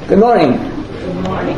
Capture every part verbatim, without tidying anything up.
Good morning. Good morning.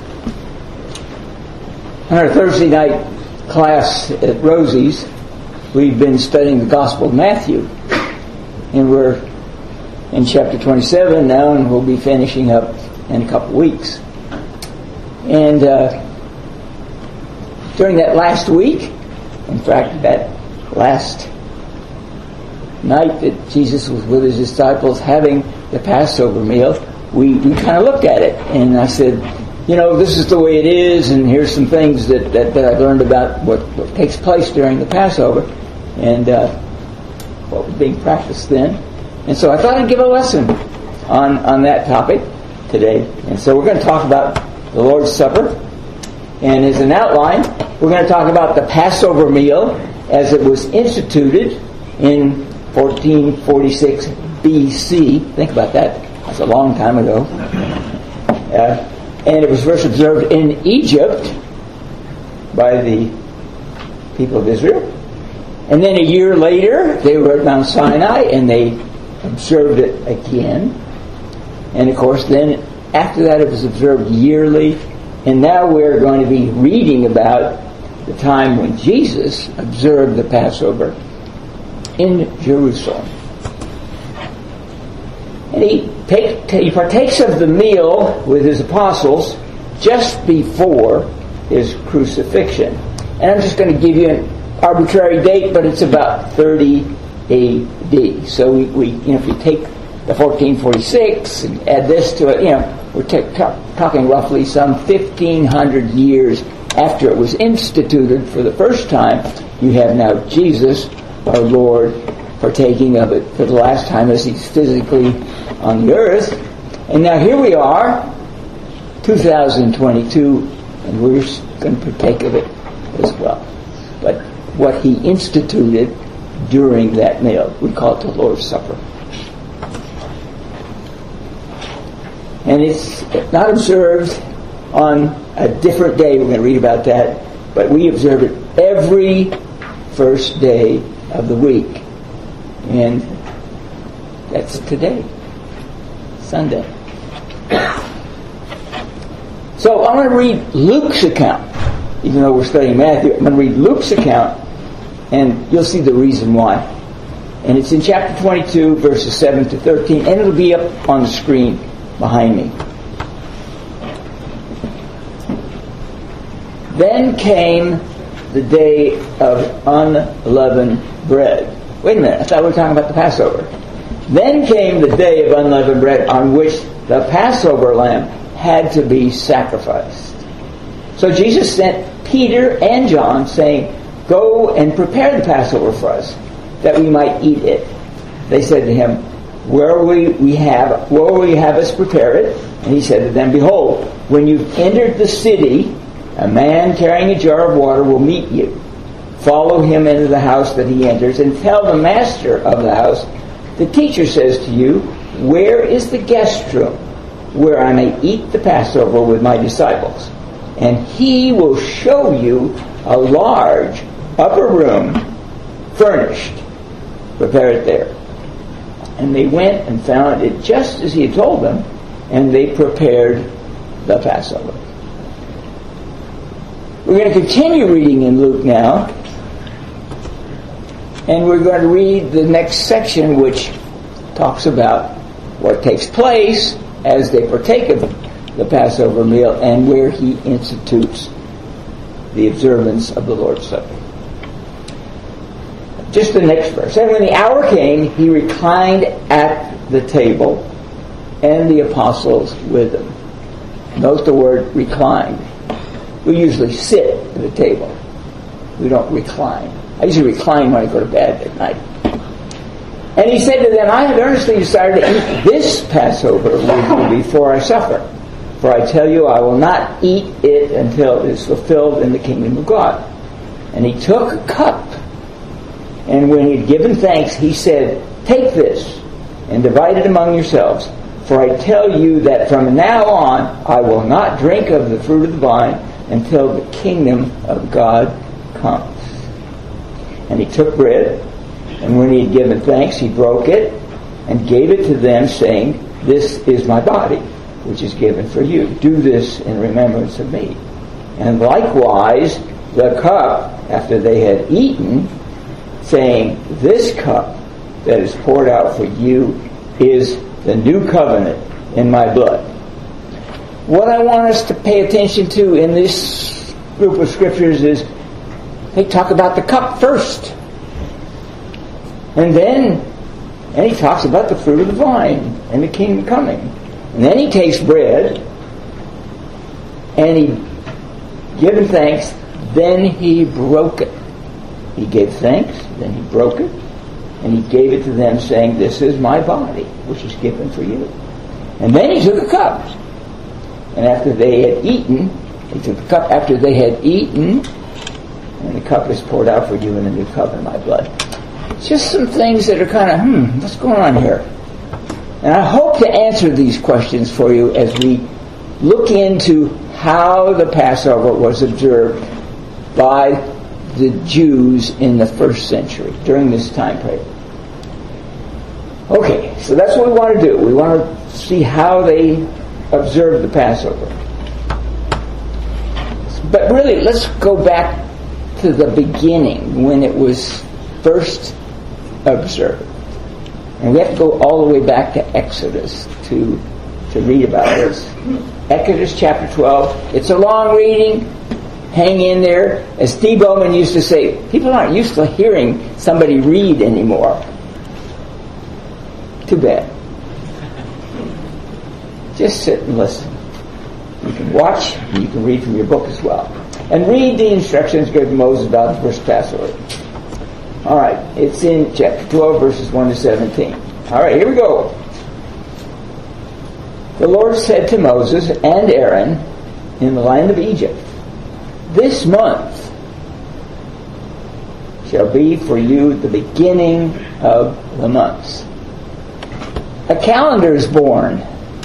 On our Thursday night class at Rosie's, we've been studying the Gospel of Matthew. And we're in chapter twenty-seven now, and we'll be finishing up in a couple of weeks. And uh, during that last week, in fact, that last night that Jesus was with his disciples having the Passover meal, we, we kind of looked at it. And I said, you know, this is the way it is, and here's some things that, that, that I've learned about what, what takes place during the Passover and uh, what was being practiced then. And so I thought I'd give a lesson on, on that topic today. And so we're going to talk about the Lord's Supper. And as an outline, we're going to talk about the Passover meal as it was instituted in fourteen forty-six B C. Think about that. That's a long time ago. Uh, and it was first observed in Egypt by the people of Israel. And then a year later, they were at Mount Sinai and they observed it again. And of course, then after that, it was observed yearly. And now we're going to be reading about the time when Jesus observed the Passover in Jerusalem. And he, take, he partakes of the meal with his apostles just before his crucifixion. And I'm just going to give you an arbitrary date, but it's about thirty A D. So we, we you know, if you take the fourteen forty-six and add this to it, you know, we're t- t- talking roughly some fifteen hundred years after it was instituted for the first time. You have now Jesus, our Lord, partaking of it for the last time as he's physically on the earth. And now here we are, two thousand twenty-two, and we're going to partake of it as well. But what he instituted during that meal, we call it the Lord's Supper. And it's not observed on a different day. We're going to read about that. But we observe it every first day of the week. And that's today, Sunday. So I'm going to read Luke's account. Even though we're studying Matthew, I'm going to read Luke's account, and you'll see the reason why. And it's in chapter twenty-two, verses seven to thirteen, and it'll be up on the screen behind me. Then came the day of unleavened bread. Wait a minute, I thought we were talking about the Passover. Then came the day of unleavened bread on which the Passover lamb had to be sacrificed. So Jesus sent Peter and John, saying, "Go and prepare the Passover for us, that we might eat it." They said to him, Where will we, we have where will you have us prepare it? And he said to them, Behold, when you've entered the city, a man carrying a jar of water will meet you. Follow him into the house that he enters, and tell the master of the house, the teacher says to you, Where is the guest room, where I may eat the Passover with my disciples? And he will show you a large upper room, furnished. Prepare it there. And they went and found it just as he had told them, and they prepared the Passover. We're going to continue reading in Luke now, and we're going to read the next section, which talks about what takes place as they partake of the Passover meal and where he institutes the observance of the Lord's Supper. Just the next verse. And when the hour came, he reclined at the table, and the apostles with him. Note the word reclined. We usually sit at the table. We don't recline. I usually recline when I go to bed at night. And he said to them, I have earnestly desired to eat this Passover with you before I suffer. For I tell you, I will not eat it until it is fulfilled in the kingdom of God. And he took a cup, and when he had given thanks, he said, Take this and divide it among yourselves. For I tell you that from now on I will not drink of the fruit of the vine until the kingdom of God comes. And he took bread, and when he had given thanks, he broke it and gave it to them, saying, This is my body, which is given for you. Do this in remembrance of me. And likewise, the cup, after they had eaten, saying, this cup that is poured out for you is the new covenant in my blood. What I want us to pay attention to in this group of scriptures is they talk about the cup first. And then, and he talks about the fruit of the vine and the kingdom coming. And then he takes bread and he, given thanks, then he broke it. He gave thanks, then he broke it, and he gave it to them, saying, this is my body, which is given for you. And then he took a cup. And after they had eaten, he took the cup after they had eaten, and the cup is poured out for you in the new cup in my blood. Just some things that are kind of, hmm, what's going on here? And I hope to answer these questions for you as we look into how the Passover was observed by the Jews in the first century, during this time period. Okay, so that's what we want to do. We want to see how they observed the Passover. But really, let's go back to the beginning, when it was first observed. And we have to go all the way back to Exodus to, to read about this. Exodus chapter twelve. It's a long reading. Hang in there. As Steve Bowman used to say, people aren't used to hearing somebody read anymore. Too bad. Just sit and listen. You can watch, and you can read from your book as well. And read the instructions given Moses about the first Passover. All right, it's in chapter twelve, verses one to seventeen. All right, here we go. The Lord said to Moses and Aaron in the land of Egypt, this month shall be for you the beginning of the months. A calendar is born.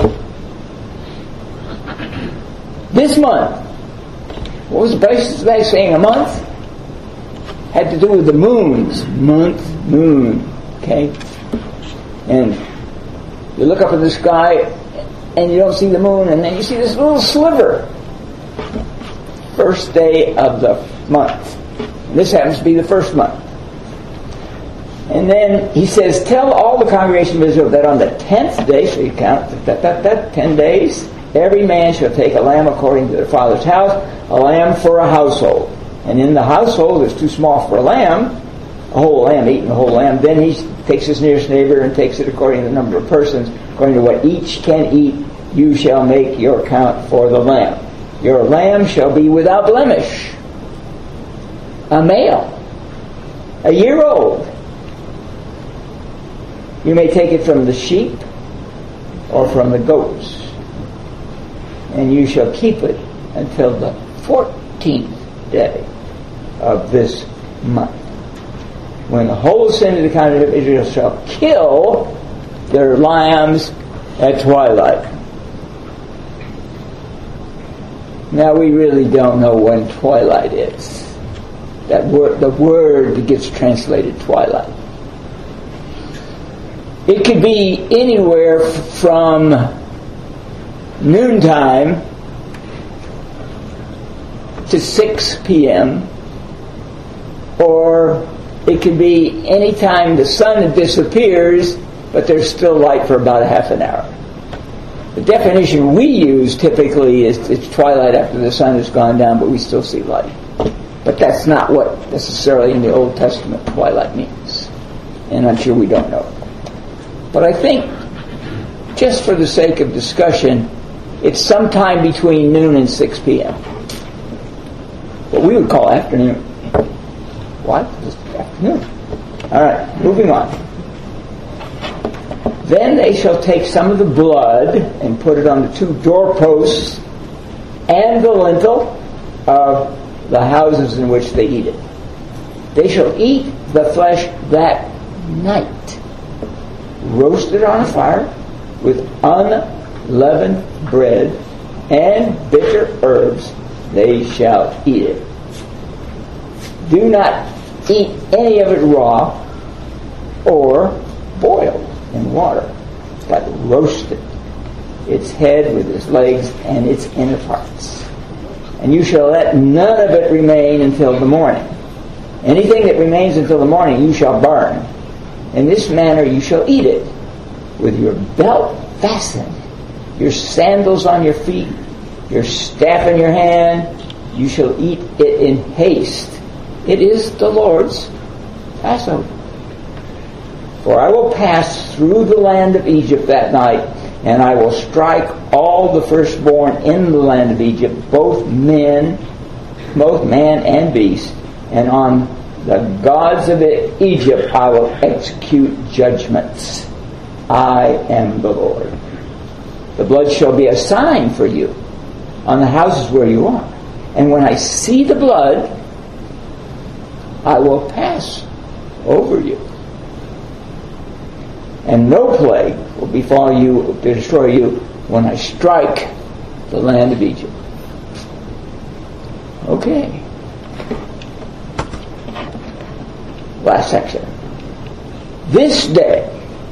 This month. What was the basis of that saying? A month? Had to do with the moons. Month, moon. Okay? And you look up in the sky and you don't see the moon, and then you see this little sliver. First day of the month. And this happens to be the first month. And then he says, tell all the congregation of Israel that on the tenth day, so you count that, that, that, ten days, every man shall take a lamb according to their father's house, a lamb for a household. And in the household that's too small for a lamb, a whole lamb, eating a whole lamb, then he takes his nearest neighbor and takes it according to the number of persons, according to what each can eat, you shall make your count for the lamb. Your lamb shall be without blemish, a male, a year old. You may take it from the sheep or from the goats, and you shall keep it until the fourteenth day of this month, when the whole assembly of the congregation of Israel shall kill their lambs at twilight. Now we really don't know when twilight is. That word, the word that gets translated twilight. It could be anywhere from noontime to six p.m. or it could be any time the sun disappears, but there's still light for about a half an hour. The definition we use typically is it's twilight after the sun has gone down, but we still see light. But that's not what necessarily in the Old Testament twilight means. And I'm sure we don't know. But I think, just for the sake of discussion, it's sometime between noon and six p.m. What we would call afternoon. What? Just afternoon. All right, moving on. Then they shall take some of the blood and put it on the two doorposts and the lintel of the houses in which they eat it. They shall eat the flesh that night, roasted on a fire with unleavened bread and bitter herbs. They shall eat it. Do not eat any of it raw or boiled in water, but roast it its head with its legs and its inner parts. And you shall let none of it remain until the morning. Anything that remains until the morning you shall burn. In this manner you shall eat it, with your belt fastened, your sandals on your feet, your staff in your hand. You shall eat it in haste. It is the Lord's Passover. For I will pass through the land of Egypt that night, and I will strike all the firstborn in the land of Egypt, both men, both man and beast, and on the gods of Egypt I will execute judgments. I am the Lord. The blood shall be a sign for you on the houses where you are. And when I see the blood, I will pass over you. And no plague will befall you to destroy you when I strike the land of Egypt. Okay. Last section. This day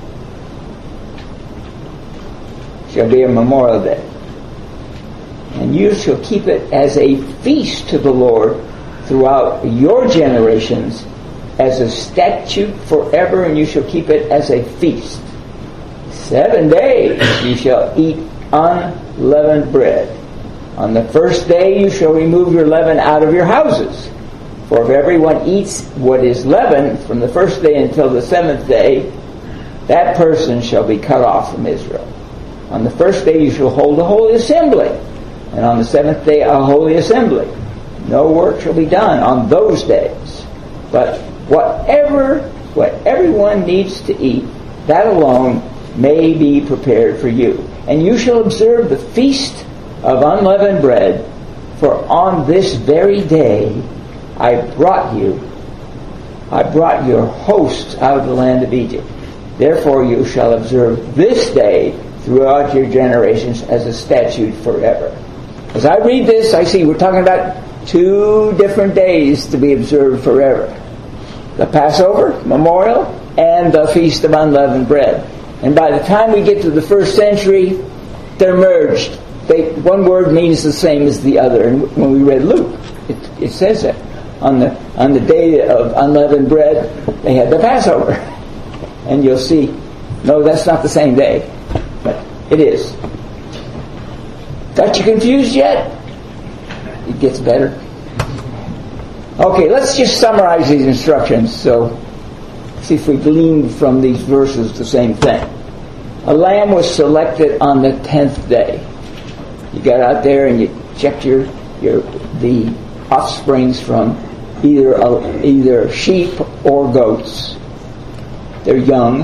shall be a memorial day, and you shall keep it as a feast to the Lord throughout your generations, as a statute forever, and you shall keep it as a feast. Seven days you shall eat unleavened bread. On the first day you shall remove your leaven out of your houses. For if everyone eats what is leavened from the first day until the seventh day, that person shall be cut off from Israel. On the first day you shall hold a holy assembly, and on the seventh day a holy assembly. No work shall be done on those days, but whatever what everyone needs to eat, that alone may be prepared for you. And you shall observe the feast of unleavened bread, for on this very day I brought you, I brought your hosts out of the land of Egypt. Therefore you shall observe this day throughout your generations as a statute forever. As I read this, I see we're talking about two different days to be observed forever. The Passover, memorial, and the Feast of Unleavened Bread. And by the time we get to the first century, they're merged. They, one word means the same as the other. And when we read Luke, it, it says that. On the on the day of unleavened bread, they had the Passover. And you'll see, no, that's not the same day. But it is. Got you confused yet? It gets better. Okay, let's just summarize these instructions. So, see if we gleaned from these verses the same thing. A lamb was selected on the tenth day. You got out there and you checked your your the offsprings from either uh, either sheep or goats. They're young,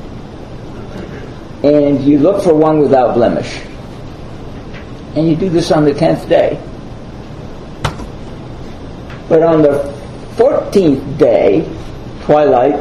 and you look for one without blemish. And you do this on the tenth day. But on the fourteenth day, twilight,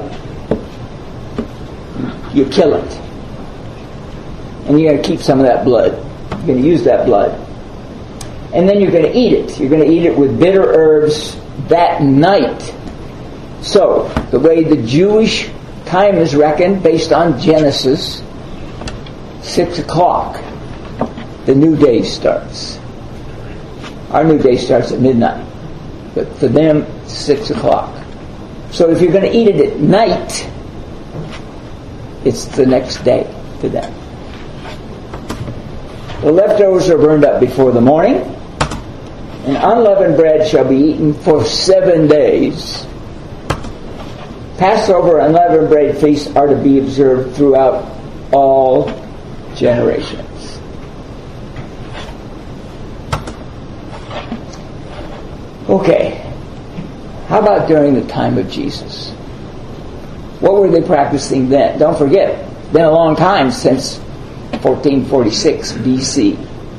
you kill it. And you're going to keep some of that blood. You're going to use that blood. And then you're going to eat it. You're going to eat it with bitter herbs that night. So, the way the Jewish time is reckoned, based on Genesis, six o'clock, the new day starts. Our new day starts at midnight. But for them, six o'clock. So if you're going to eat it at night, it's the next day to them. The leftovers are burned up before the morning, and unleavened bread shall be eaten for seven days. Passover and unleavened bread feasts are to be observed throughout all generations. Okay, how about during the time of Jesus? What were they practicing then? Don't forget, it's been a long time since fourteen forty-six B C.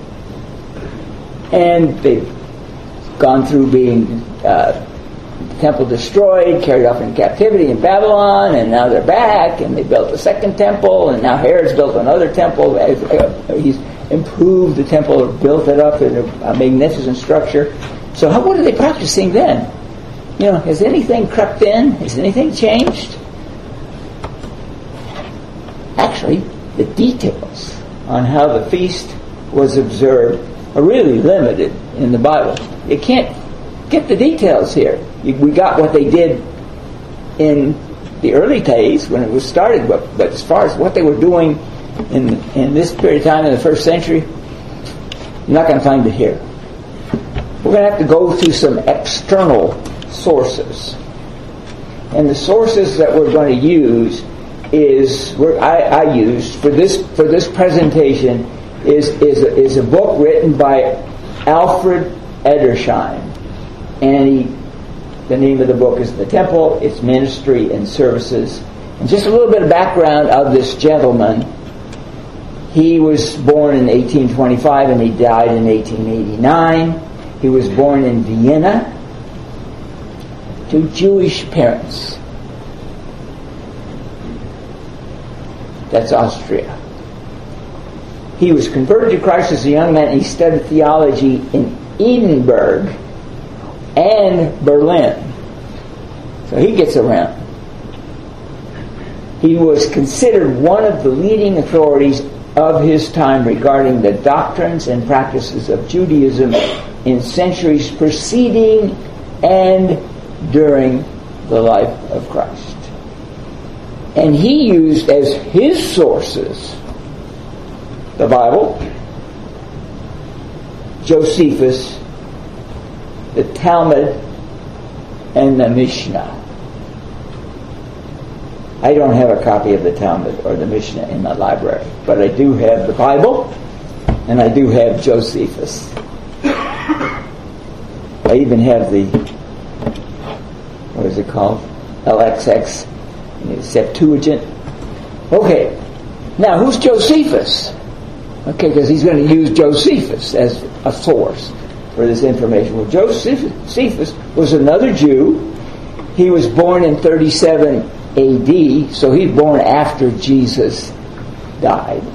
And they've gone through being uh, the temple destroyed, carried off in captivity in Babylon, and now they're back, and they built a second temple, and now Herod's built another temple. He's improved the temple, or built it up in a, a magnificent structure. So how, what are they practicing then? You know, has anything crept in? Has anything changed? Actually, the details on how the feast was observed are really limited in the Bible. You can't get the details here. We got what they did in the early days when it was started, but, but as far as what they were doing in in this period of time in the first century, you're not going to find it here. We're going to have to go through some external sources. And the sources that we're going to use is we're, I, I used for this for this presentation is is a, is a book written by Alfred Edersheim, and he, the name of the book is The Temple, Its Ministry and Services. And just a little bit of background of this gentleman. He was born in eighteen twenty-five and he died in eighteen eighty-nine. He was born in Vienna to Jewish parents. That's Austria. He was converted to Christ as a young man and he studied theology in Edinburgh and Berlin. So he gets around. He was considered one of the leading authorities of his time regarding the doctrines and practices of Judaism in centuries preceding and during the life of Christ. And he used as his sources the Bible, Josephus, the Talmud, and the Mishnah. I don't have a copy of the Talmud or the Mishnah in my library, but I do have the Bible, and I do have Josephus. I even have the, what is it called? L X X, Septuagint. Okay, now who's Josephus? Okay, because he's going to use Josephus as a source for this information. Well, Josephus was another Jew. He was born in thirty-seven A D, so he's born after Jesus died.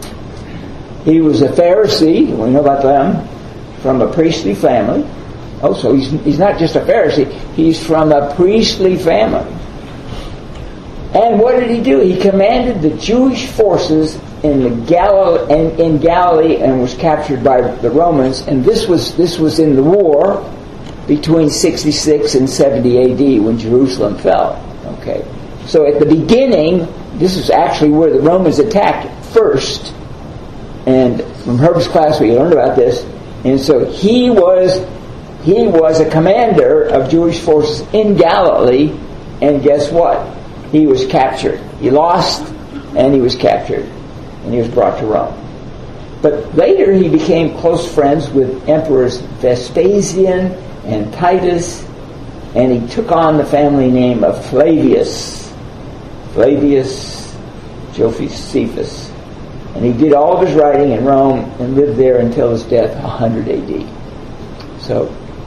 He was a Pharisee, we know about them, from a priestly family. Oh, so he's, he's not just a Pharisee, he's from a priestly family. And what did he do? He commanded the Jewish forces in the Gal- in, in Galilee and was captured by the Romans. And this was this was in the war between sixty-six and seventy A D when Jerusalem fell. Okay, so at the beginning, this is actually where the Romans attacked first. And from Herb's class, we learned about this. And so he was he was a commander of Jewish forces in Galilee. And guess what? He was captured. He lost, and he was captured, and he was brought to Rome. But later he became close friends with Emperors Vespasian and Titus, and he took on the family name of Flavius. Flavius Josephus. And he did all of his writing in Rome and lived there until his death, one hundred A D. So,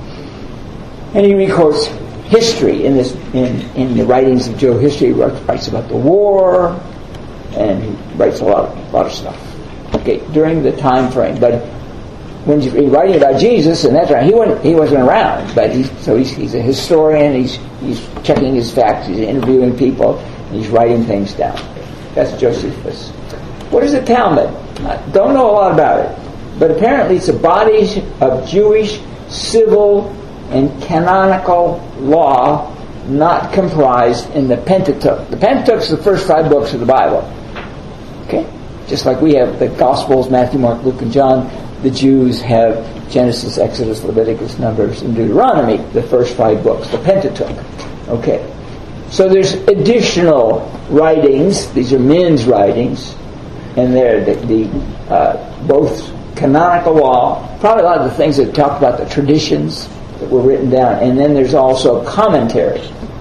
and he records history in this in, in the writings of Joe history. He writes about the war, and he writes a lot of, lot of stuff. Okay, during the time frame. But when he's writing about Jesus, and that's right, he wasn't he wasn't around. But he so he's he's a historian. He's he's checking his facts. He's interviewing people. And he's writing things down. That's Josephus. What is the Talmud? I don't know a lot about it, but apparently it's a body of Jewish civil and canonical law not comprised in the Pentateuch. The Pentateuch is the first five books of the Bible. Okay? Just like we have the Gospels, Matthew, Mark, Luke, and John, the Jews have Genesis, Exodus, Leviticus, Numbers, and Deuteronomy, the first five books, the Pentateuch. Okay. So there's additional writings. These are men's writings, and they're the, the uh, both canonical law, probably a lot of the things that talk about the traditions that were written down, and then there's also commentary.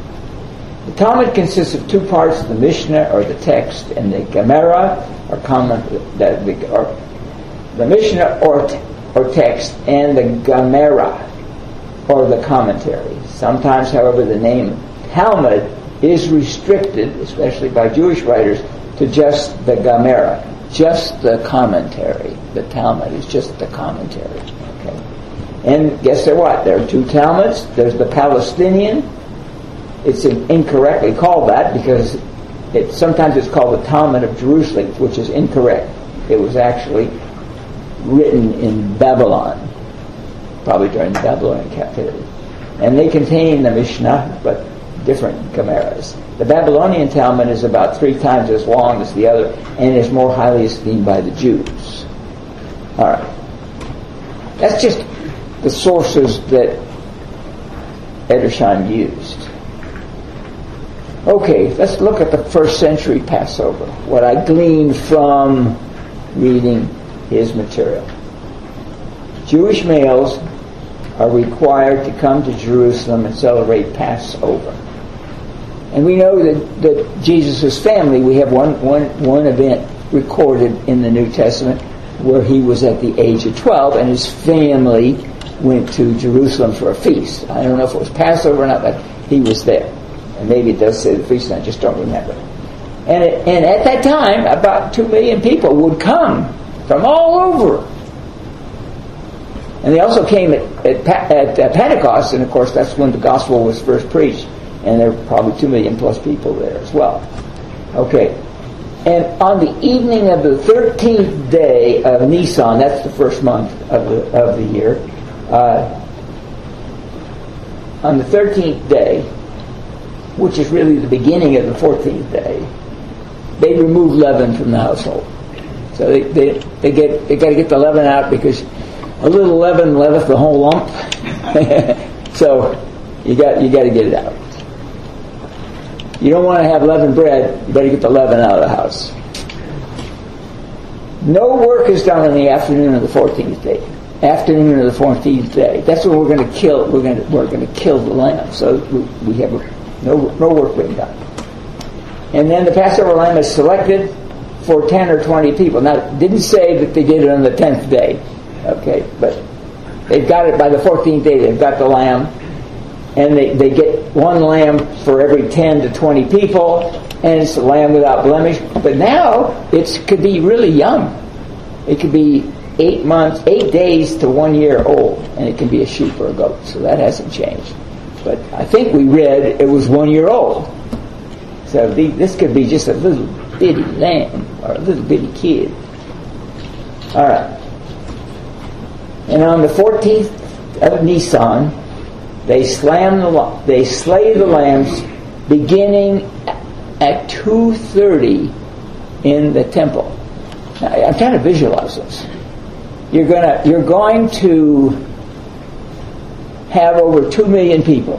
The Talmud consists of two parts: the Mishnah, or the text, and the Gemara, or comment, the, the, or the Mishnah, or or text, and the Gemara, or the commentary. Sometimes, however, the name Talmud is restricted, especially by Jewish writers, to just the Gemara, just the commentary. The Talmud is just the commentary. Okay. And guess there what? There are two Talmuds. There's the Palestinian. It's incorrectly called that because it sometimes it's called the Talmud of Jerusalem, which is incorrect. It was actually written in Babylon, probably during the Babylonian captivity. And they contain the Mishnah, but different Gemaras. The Babylonian Talmud is about three times as long as the other, and is more highly esteemed by the Jews. All right. That's just the sources that Edersheim used. Okay, let's look at the first century Passover, what I gleaned from reading his material. Jewish males are required to come to Jerusalem and celebrate Passover. And we know that, that Jesus' family, we have one, one, one event recorded in the New Testament where he was at the age of twelve and his family went to Jerusalem for a feast. I don't know if it was Passover or not, but he was there. And maybe it does say the feast, and I just don't remember. And, it, and at that time, about two million people would come from all over. And they also came at, at, at, at Pentecost, and of course that's when the gospel was first preached. And there were probably two million plus people there as well. Okay. And on the evening of the thirteenth day of Nisan, that's the first month of the, of the year, uh, on the thirteenth day, which is really the beginning of the fourteenth day, they remove leaven from the household. So they, they, they get they got to get the leaven out because a little leaven leaveth the whole lump. So you got you got to get it out. You don't want to have leavened bread, you better get the leaven out of the house. No work is done in the afternoon of the fourteenth day. Afternoon of the fourteenth day. That's when we're going to kill. We're going to we're going to kill the lamb. So we, we have no no work being done. And then the Passover lamb is selected for ten or twenty people. Now, it didn't say that they did it on the tenth day. Okay, but they've got it by the fourteenth day. They've got the lamb. And they, they get one lamb for every ten to twenty people, and it's a lamb without blemish. But now it could be really young. It could be eight months, eight days to one year old, and it can be a sheep or a goat. So that hasn't changed. But I think we read it was one year old. So the, this could be just a little bitty lamb or a little bitty kid. All right. And on the fourteenth of Nisan, They slam the they slay the lambs beginning at two thirty in the temple. Now, I'm trying to visualize this. You're gonna you're going to have over two million people,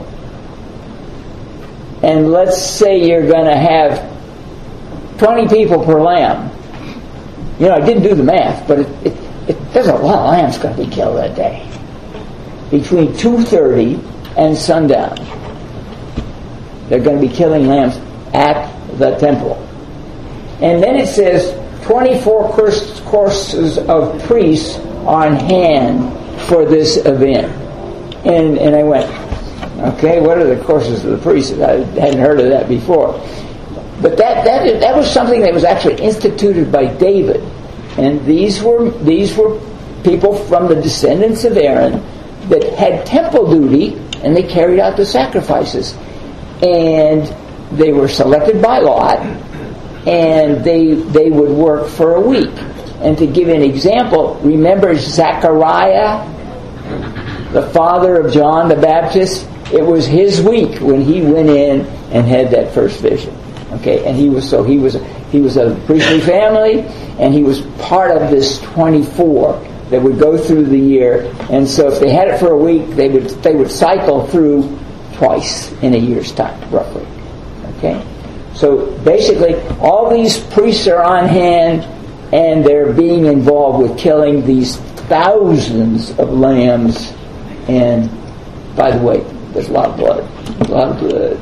and let's say you're going to have twenty people per lamb. You know, I didn't do the math, but it, it, it there's a lot of lambs going to be killed that day between two thirty and sundown. They're going to be killing lambs at the temple. And then it says twenty-four courses of priests on hand for this event. And and I went, okay, what are the courses of the priests? I hadn't heard of that before. But that that that was something that was actually instituted by David. And these were these were people from the descendants of Aaron that had temple duty, and they carried out the sacrifices. And they were selected by lot, and they they would work for a week. And to give an example, remember Zechariah, the father of John the Baptist? It was his week when he went in and had that first vision. Okay, and he was so he was he was a priestly family, and he was part of this twenty-four that would go through the year. And so if they had it for a week, they would they would cycle through twice in a year's time, roughly. Okay? So basically, all these priests are on hand, and they're being involved with killing these thousands of lambs. And, by the way, there's a lot of blood. A lot of blood.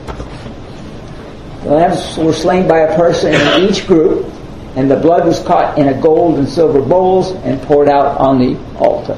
The lambs were slain by a person in each group, and the blood was caught in a gold and silver bowls and poured out on the altar.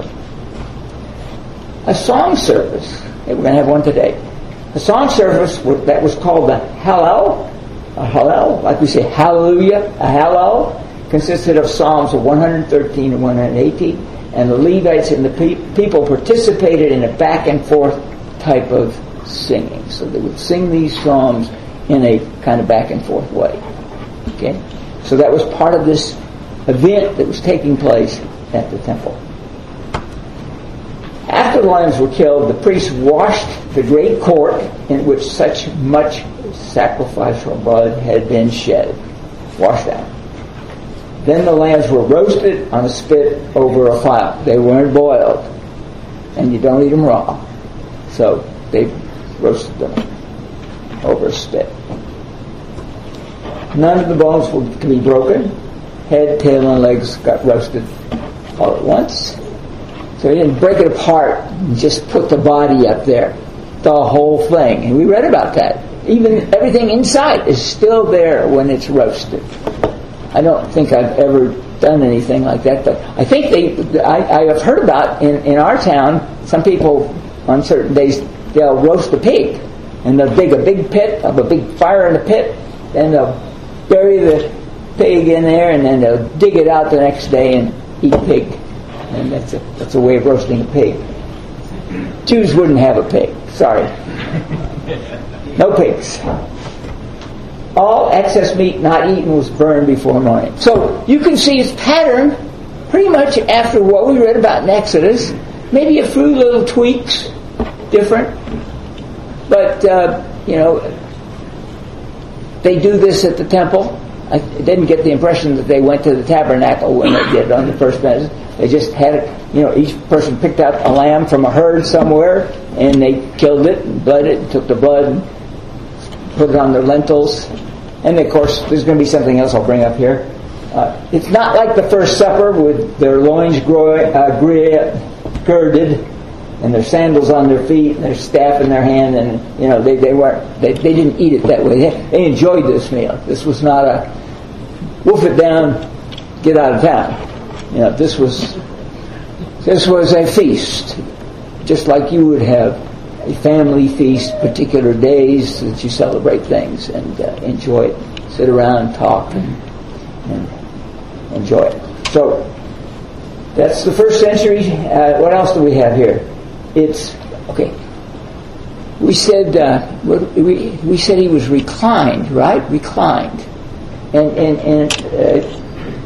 A song service, we're going to have one today. A song service that was called the Hallel, a Hallel, like we say Hallelujah, a Hallel, consisted of Psalms of one hundred thirteen and one hundred eighteen, and the Levites and the pe- people participated in a back and forth type of singing. So they would sing these psalms in a kind of back and forth way. Okay? So that was part of this event that was taking place at the temple. After the lambs were killed, the priests washed the great court in which such much sacrificial blood had been shed. Washed out. Then the lambs were roasted on a spit over a fire. They weren't boiled. And you don't eat them raw. So they roasted them over a spit. None of the bones could be broken. Head, tail, and legs got roasted all at once. So he didn't break it apart and just put the body up there. The whole thing. And we read about that. Even everything inside is still there when it's roasted. I don't think I've ever done anything like that, but I think they, I, I have heard about in, in our town, some people on certain days, they'll roast a pig. And they'll dig a big pit, of a big fire in the pit, and they'll bury the pig in there, and then they'll dig it out the next day and eat pig. And that's a, that's a way of roasting a pig. Jews wouldn't have a pig. Sorry. No pigs. All excess meat not eaten was burned before morning. So you can see its pattern pretty much after what we read about in Exodus. Maybe a few little tweaks, different. But, uh, you know, they do this at the temple. I didn't get the impression that they went to the tabernacle when they did on the first message. They just had it, you know, each person picked out a lamb from a herd somewhere, and they killed it and bled it and took the blood and put it on their lentils. And, of course, there's going to be something else I'll bring up here. Uh, it's not like the First Supper with their loins gro- uh, gre- girded and their sandals on their feet and their staff in their hand, and, you know, they, they weren't, they, they didn't eat it that way. They, they enjoyed this meal. This was not a wolf it down, get out of town. You know, this was this was a feast, just like you would have a family feast, particular days that you celebrate things and uh, enjoy it. Sit around, talk, and, and enjoy it. So that's the first century. Uh, what else do we have here? It's okay. We said uh, we we said he was reclined, right? Reclined, and and and. Uh,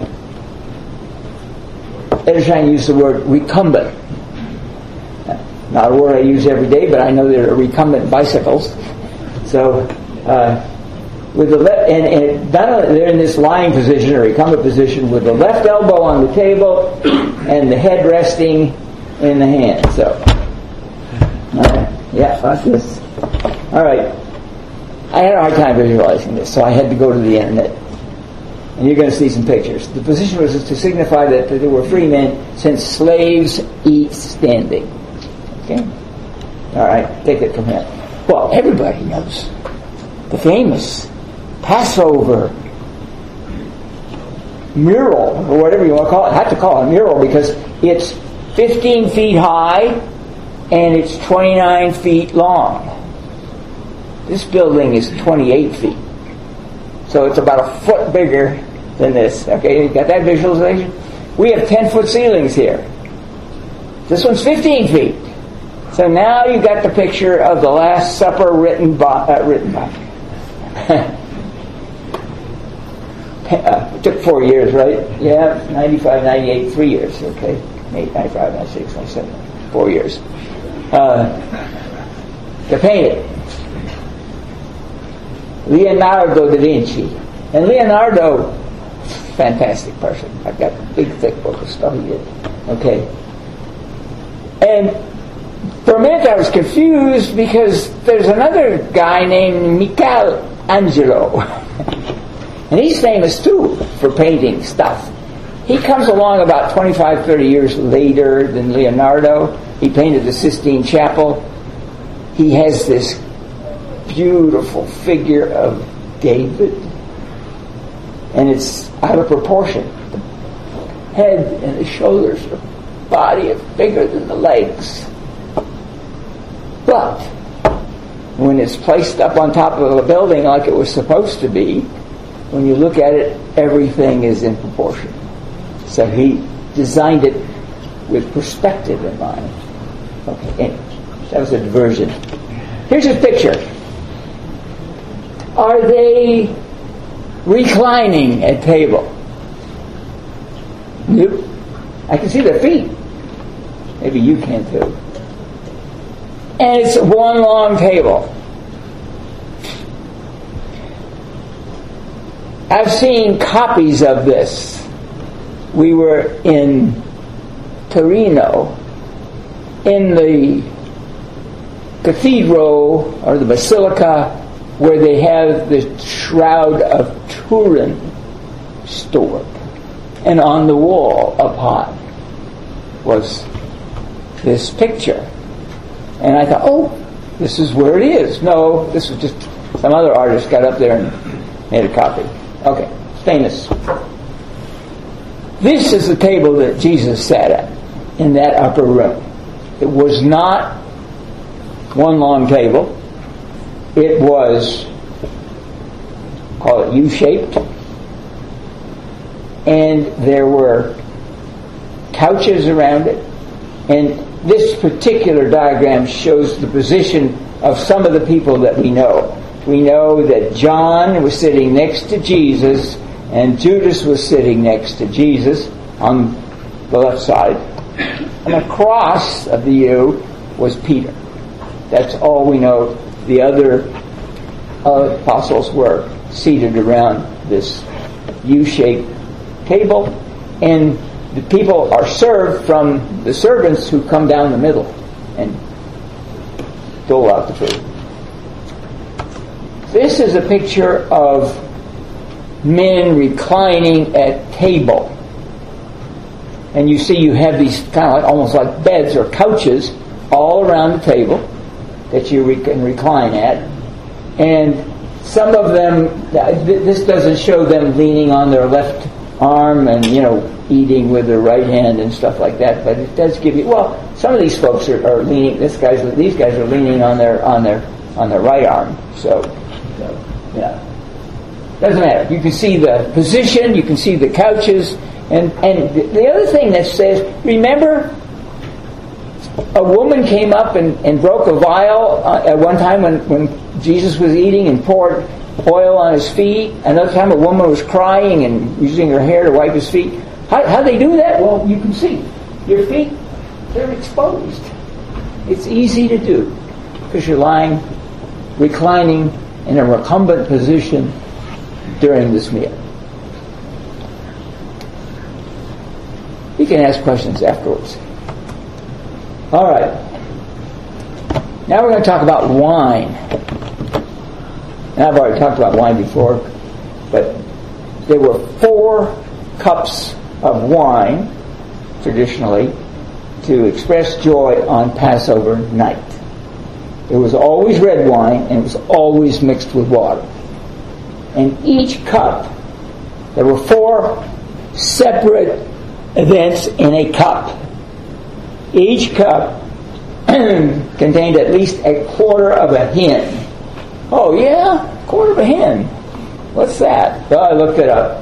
Edersheim used the word recumbent. Not a word I use every day, but I know there are recumbent bicycles. So, uh, with the left, and, and not only they're in this lying position or recumbent position with the left elbow on the table and the head resting in the hand. So, uh, yeah, like this. All right. I had a hard time visualizing this, so I had to go to the internet. And you're going to see some pictures. The position was to signify that they were free men, since slaves eat standing. Okay? All right, take it from here. Well, everybody knows the famous Passover mural, or whatever you want to call it. I have to call it a mural because it's fifteen feet high and it's twenty-nine feet long. This building is twenty-eight feet. So it's about a foot bigger than this. Okay, you got that visualization? We have ten-foot ceilings here. This one's fifteen feet. So now you got the picture of the Last Supper written by... Uh, written by. uh, it took four years, right? Yeah, ninety-five, ninety-eight, three years. Okay, ninety-five, ninety-six, ninety-seven. Four years. Uh, to paint it. Leonardo da Vinci. And Leonardo, fantastic person. I've got a big, thick book of stuff he did. Okay. And for a minute I was confused because there's another guy named Michelangelo. And he's famous too for painting stuff. He comes along about twenty-five, thirty years later than Leonardo. He painted the Sistine Chapel. He has this beautiful figure of David, and it's out of proportion. The head and the shoulders, the body are bigger than the legs. But when it's placed up on top of a building like it was supposed to be, when you look at it, everything is in proportion. So he designed it with perspective in mind. Okay, anyway, that was a diversion. Here's a picture. Are they reclining at table? Nope. I can see their feet. Maybe you can too. And it's one long table. I've seen copies of this. We were in Torino, in the cathedral or the basilica where they have the Shroud of Turin stored. And on the wall up high was this picture. And I thought, oh, this is where it is. No, this was just some other artist got up there and made a copy. Okay, famous. This is the table that Jesus sat at in that upper room. It was not one long table. It was, call it U-shaped. And there were couches around it. And this particular diagram shows the position of some of the people that we know. We know that John was sitting next to Jesus, and Judas was sitting next to Jesus on the left side. And across of the U was Peter. That's all we know. The other uh, apostles were seated around this U-shaped table, and the people are served from the servants who come down the middle and dole out the food. This is a picture of men reclining at table. And you see you have these kind of like, almost like beds or couches all around the table that you can recline at. And some of them, this doesn't show them leaning on their left arm and, you know, eating with their right hand and stuff like that, but it does give you, well, some of these folks are, are leaning, this guy's, these guys are leaning on their, on their, on their right arm. So, so yeah. Doesn't matter. You can see the position, you can see the couches, and, and the other thing that says, remember, a woman came up and, and broke a vial uh, at one time when, when Jesus was eating and poured oil on his feet. Another time a woman was crying and using her hair to wipe his feet. How how they do that? Well, you can see. Your feet, they're exposed. It's easy to do because you're lying, reclining in a recumbent position during this meal. You can ask questions afterwards. All right. Now we're going to talk about wine. And I've already talked about wine before, but there were four cups of wine, traditionally, to express joy on Passover night. It was always red wine, and it was always mixed with water. And each cup, there were four separate events in a cup. Each cup contained at least a quarter of a hin. Oh yeah? Quarter of a hin. What's that? Well, I looked it up.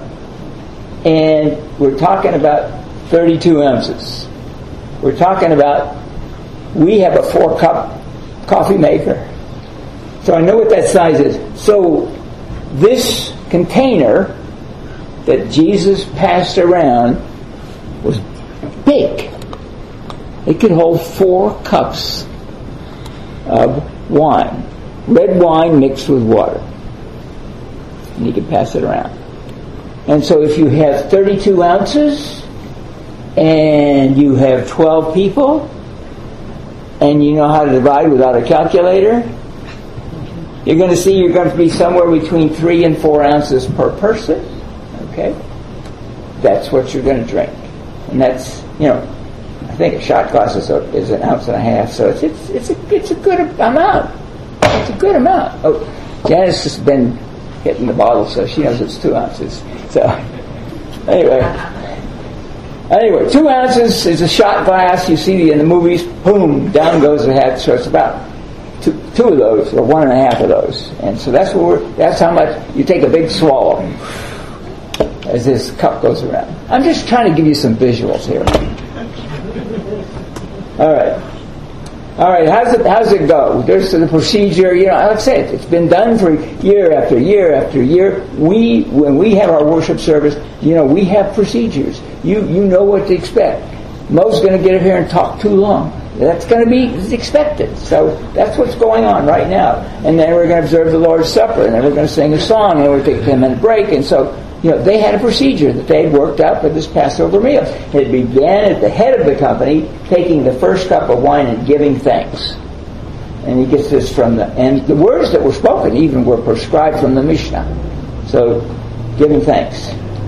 And we're talking about thirty-two ounces. We're talking about, we have a four cup coffee maker. So I know what that size is. So this container that Jesus passed around was big. It could hold four cups of wine. Red wine mixed with water. And you could pass it around. And so if you have thirty-two ounces and you have twelve people and you know how to divide without a calculator, you're going to see you're going to be somewhere between three and four ounces per person. Okay? That's what you're going to drink. And that's, you know, I think a shot glass is, a, is an ounce and a half, so it's it's it's a, it's a good amount. It's a good amount. Oh, Janice has been hitting the bottle, so she knows it's two ounces. So, anyway. Anyway, two ounces is a shot glass. You see in the movies, boom, down goes the head. So it's about two, two of those, or one and a half of those. And so that's what we're, that's how much, you take a big swallow as this cup goes around. I'm just trying to give you some visuals here. All right. All right, how's it, how's it go? There's the procedure, you know, like I said, it's been done for year after year after year. We, when we have our worship service, you know, we have procedures. you, you know what to expect. Mo's going to get up here and talk too long. That's going to be expected. So that's what's going on right now. And then we're going to observe the Lord's Supper, and then we're going to sing a song, and we're going to take a ten-minute break. And so, you know, they had a procedure that they had worked out for this Passover meal. It began at the head of the company, taking the first cup of wine and giving thanks. And he gets this from the... And the words that were spoken even were prescribed from the Mishnah. So, giving thanks.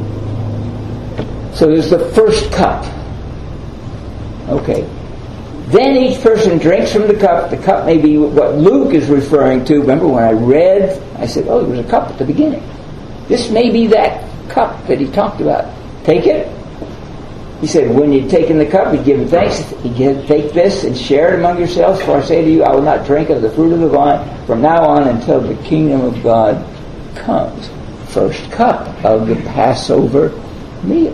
So there's the first cup. Okay. Then each person drinks from the cup. The cup may be what Luke is referring to. Remember when I read, I said, oh, there was a cup at the beginning. This may be that cup that he talked about. Take it. He said, when you've taken the cup, you give thanks. He said, take this and share it among yourselves. For I say to you, I will not drink of the fruit of the vine from now on until the kingdom of God comes. First cup of the Passover meal.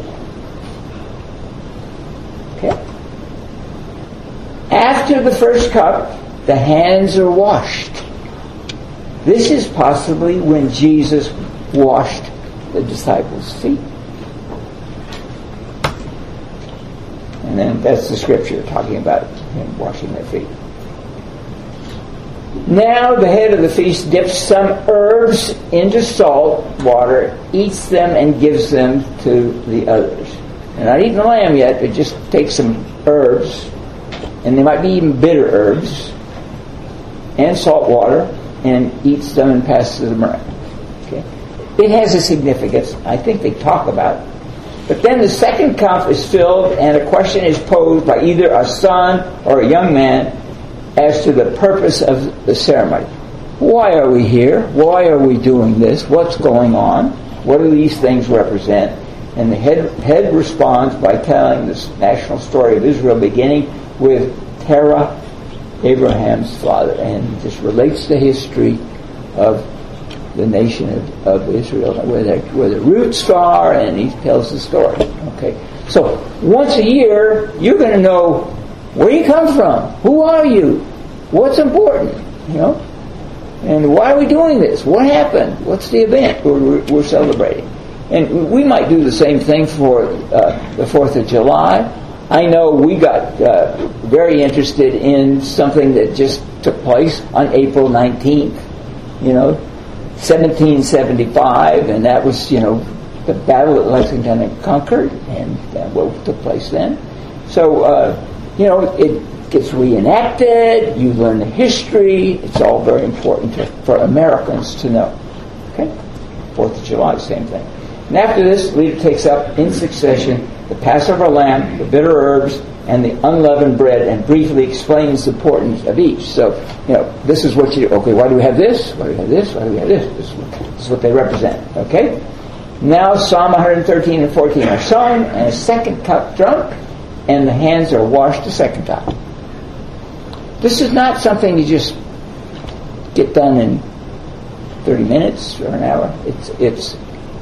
Okay. After the first cup, the hands are washed. This is possibly when Jesus washed the disciples' feet. And then that's the scripture talking about him washing their feet. Now the head of the feast dips some herbs into salt water, eats them, and gives them to the others. They're not eating the lamb yet, but just takes some herbs, and they might be even bitter herbs, and salt water, and eats them and passes them around. Okay? It has a significance. I think they talk about it. But then the second cup is filled, and a question is posed by either a son or a young man as to the purpose of the ceremony. Why are we here? Why are we doing this? What's going on? What do these things represent? And the head, head responds by telling this national story of Israel, beginning with Terah, Abraham's father. And this relates to history of the nation of, of Israel, where, where the roots are, and he tells the story. Okay, so once a year, you're going to know where you come from, who are you, what's important, you know, and why are we doing this? What happened? What's the event we're, we're celebrating? And we might do the same thing for uh, the Fourth of July. I know we got uh, very interested in something that just took place on April nineteenth. You know. seventeen seventy-five, and that was, you know, the battle at Lexington and Concord, and uh, what took place then. So, uh, you know, it gets reenacted, you learn the history, it's all very important to, for Americans to know. Okay? Fourth of July, same thing. And after this, the leader takes up in succession the Passover lamb, the bitter herbs, and the unleavened bread, and briefly explains the importance of each. So, you know, this is what you, okay, why do we have this? Why do we have this? Why do we have this? This is what, this is what they represent. Okay? Now Psalm one thirteen and fourteen are sung, and a second cup drunk, and the hands are washed a second time. This is not something you just get done in thirty minutes or an hour. It's, it's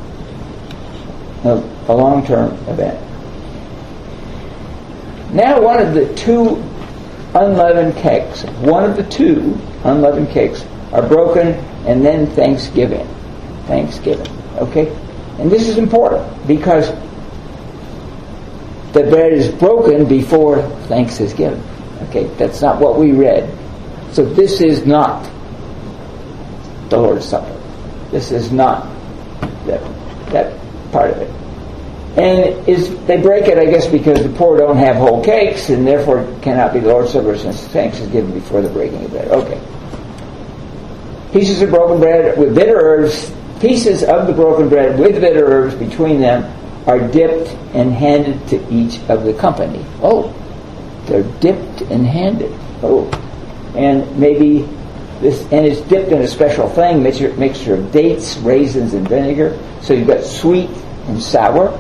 a, a long-term event. Now one of the two unleavened cakes, one of the two unleavened cakes are broken, and then Thanksgiving. Thanksgiving. Okay? And this is important because the bread is broken before thanks is given. Okay? That's not what we read. So this is not the Lord's Supper. This is not that, that part of it. And is they break it, I guess, because the poor don't have whole cakes, and therefore it cannot be the Lord's Supper since thanks is given before the breaking of bread. Okay. Pieces of broken bread with bitter herbs, pieces of the broken bread with bitter herbs between them are dipped and handed to each of the company. Oh, they're dipped and handed. Oh, and maybe this, and it's dipped in a special thing, mixture, mixture of dates, raisins, and vinegar. So you've got sweet and sour.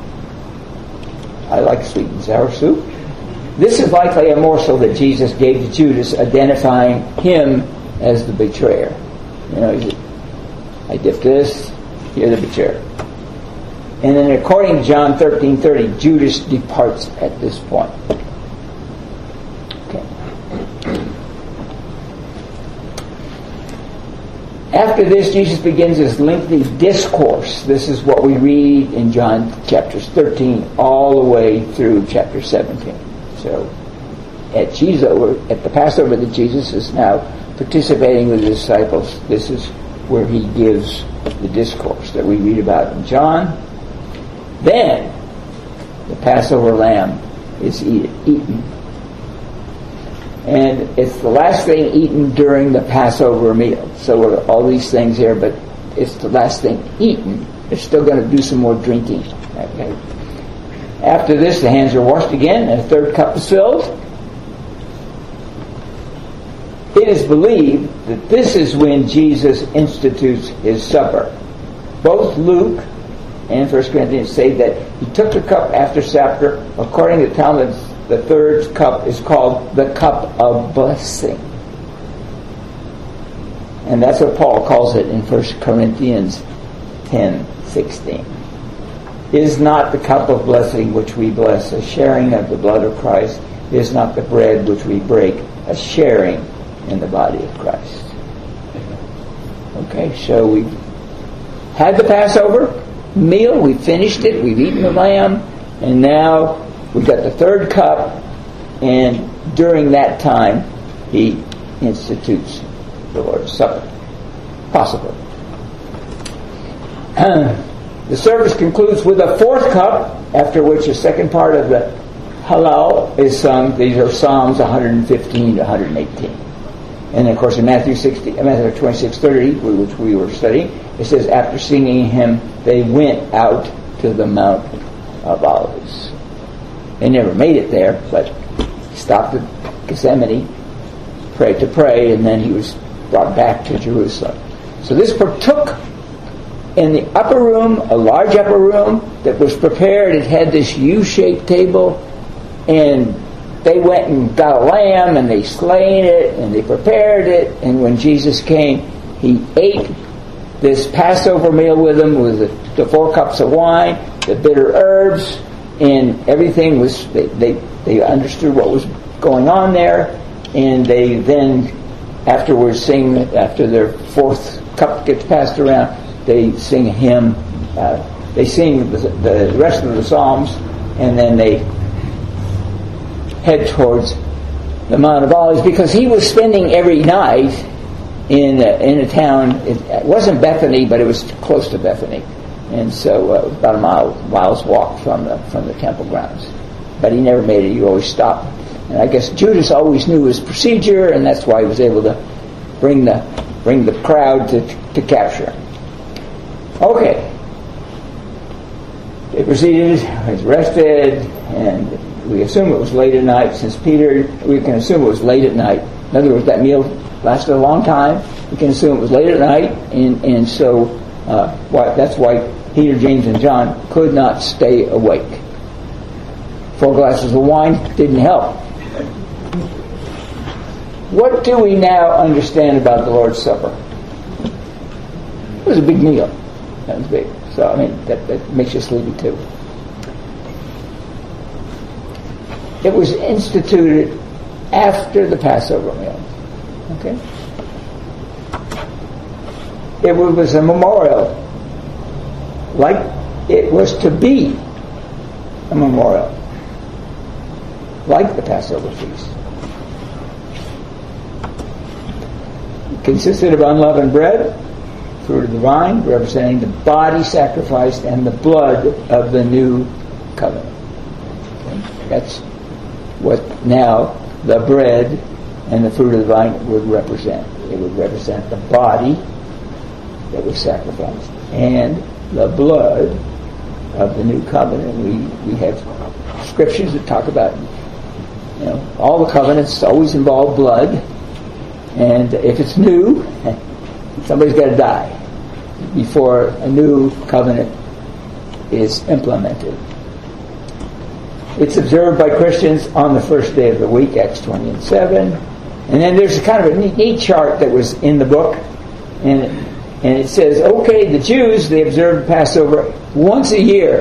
I like sweet and sour soup. This is likely a morsel that Jesus gave to Judas, identifying him as the betrayer. You know, he said, I dipped this, you're the betrayer. And then according to John thirteen thirty, Judas departs at this point. Okay. After this, Jesus begins his lengthy discourse. This is what we read in John chapters thirteen all the way through chapter seventeen. So, at Jesus, at the Passover that Jesus is now participating with his disciples, this is where he gives the discourse that we read about in John. Then, the Passover lamb is eat, eaten. And it's the last thing eaten during the Passover meal. So all these things here, but it's the last thing eaten. They're still going to do some more drinking. Okay. After this, the hands are washed again, and a third cup is filled. It is believed that this is when Jesus institutes his supper. Both Luke and First Corinthians say that he took the cup after supper. According to Talmud, the third cup is called the cup of blessing. And that's what Paul calls it in First Corinthians ten sixteen. Is not the cup of blessing which we bless a sharing of the blood of Christ? Is not the bread which we break a sharing in the body of Christ? Okay, so we've had the Passover meal, we finished it, we've eaten the lamb, and now we've got the third cup, and during that time he institutes the Lord's Supper. Possibly. The service concludes with a fourth cup, after which the second part of the Hallel is sung. These are Psalms one fifteen to one eighteen. And of course in Matthew sixteen, Matthew twenty-six thirty, which we were studying, it says, after singing him, they went out to the Mount of Olives. They never made it there, but he stopped at Gethsemane, prayed to pray, and then he was brought back to Jerusalem. So this partook in the upper room, a large upper room that was prepared. It had this U-shaped table, and they went and got a lamb, and they slain it, and they prepared it, and when Jesus came, he ate this Passover meal with them, with the, the four cups of wine, the bitter herbs, and everything was, they, they, they understood what was going on there, and they then afterwards sing, after their fourth cup gets passed around, they sing a hymn, uh, they sing the, the rest of the Psalms, and then they head towards the Mount of Olives, because he was spending every night in a, in a town. It, it wasn't Bethany, but it was close to Bethany, and so uh, it was about a mile miles walk from the from the temple grounds. But he never made it. He always stopped, and I guess Judas always knew his procedure, and that's why he was able to bring the bring the crowd to to capture him. Okay, they proceeded. He was arrested, and we assume it was late at night. Since Peter, we can assume it was late at night. In other words, that meal lasted a long time. We can assume it was late at night, and and so uh, why, that's why Peter, James, and John could not stay awake. Four glasses of wine didn't help. What do we now understand about the Lord's Supper? It was a big meal. That was big. So, I mean, that, that makes you sleepy too. It was instituted after the Passover meal. Okay? It was a memorial, like it was to be a memorial, like the Passover feast. It consisted of unleavened bread, fruit of the vine, representing the body sacrificed, and the blood of the new covenant. Okay? That's what now the bread and the fruit of the vine would represent. It would represent the body that was sacrificed and the blood of the new covenant. We we have scriptures that talk about, you know, all the covenants always involve blood, and if it's new, somebody's got to die before a new covenant is implemented. It's observed by Christians on the first day of the week, Acts twenty and seven. And then there's a kind of a neat, neat chart that was in the book, and and it says, okay, the Jews, they observed Passover once a year.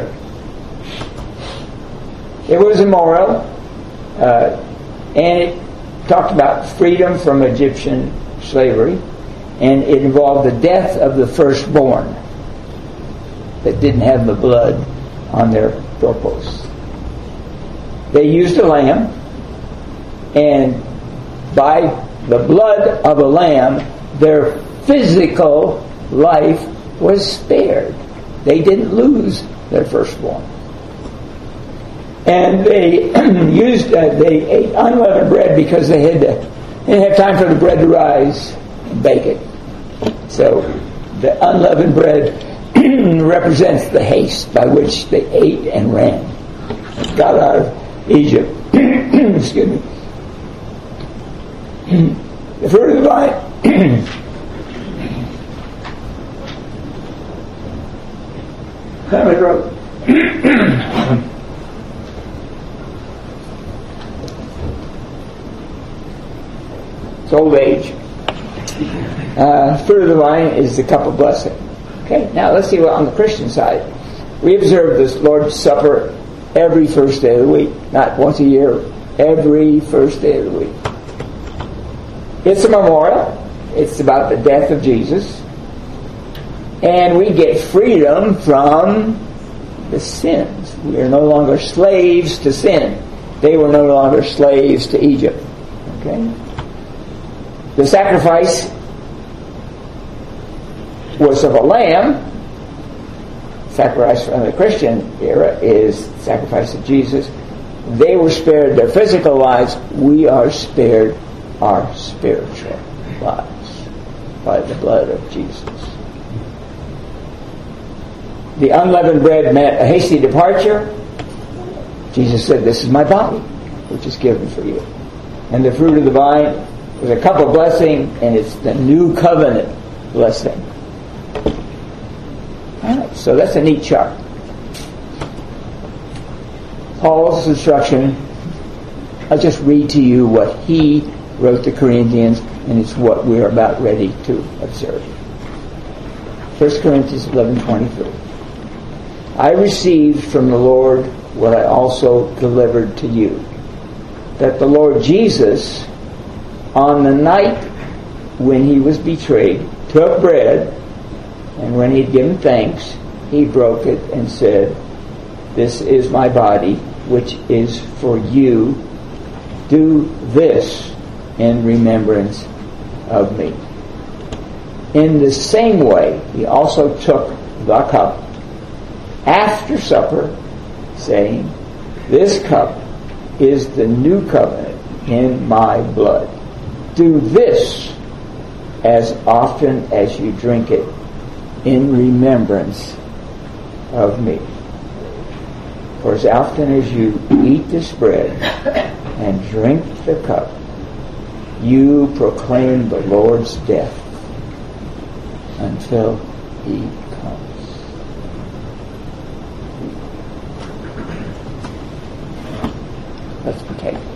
It was a memorial, uh, and it talked about freedom from Egyptian slavery, and it involved the death of the firstborn that didn't have the blood on their doorposts. They used a lamb, and by the blood of a lamb, their physical life was spared. They didn't lose their firstborn. And they used, uh, they ate unleavened bread because they had to, they didn't have time for the bread to rise and bake it. So the unleavened bread represents the haste by which they ate and ran, got out of Egypt. Excuse me. The fruit of the vine. Clear my throat. It's old age. Uh, fruit of the vine is the cup of blessing. Okay, now let's see what on the Christian side. We observe this Lord's Supper every first day of the week. Not once a year, every first day of the week. It's a memorial. It's about the death of Jesus. And we get freedom from the sins. We are no longer slaves to sin. They were no longer slaves to Egypt. Okay? The sacrifice was of a lamb. Sacrifice from the Christian era is the sacrifice of Jesus. They were spared their physical lives. We are spared our spiritual lives by the blood of Jesus. The unleavened bread meant a hasty departure. Jesus said, "This is my body, which is given for you." And the fruit of the vine was a cup of blessing, and it's the new covenant blessing. All right, so that's a neat chart. Paul's instruction, I'll just read to you what he wrote to Corinthians, and it's what we're about ready to observe. First Corinthians eleven twenty-three. I received from the Lord what I also delivered to you, that the Lord Jesus, on the night when he was betrayed, took bread, and when he had given thanks, he broke it and said, "This is my body, which is for you. Do this in remembrance of me." In the same way, he also took the cup after supper, saying, "This cup is the new covenant in my blood. Do this as often as you drink it in remembrance of me. For as often as you eat this bread and drink the cup, you proclaim the Lord's death until he comes." Let's partake.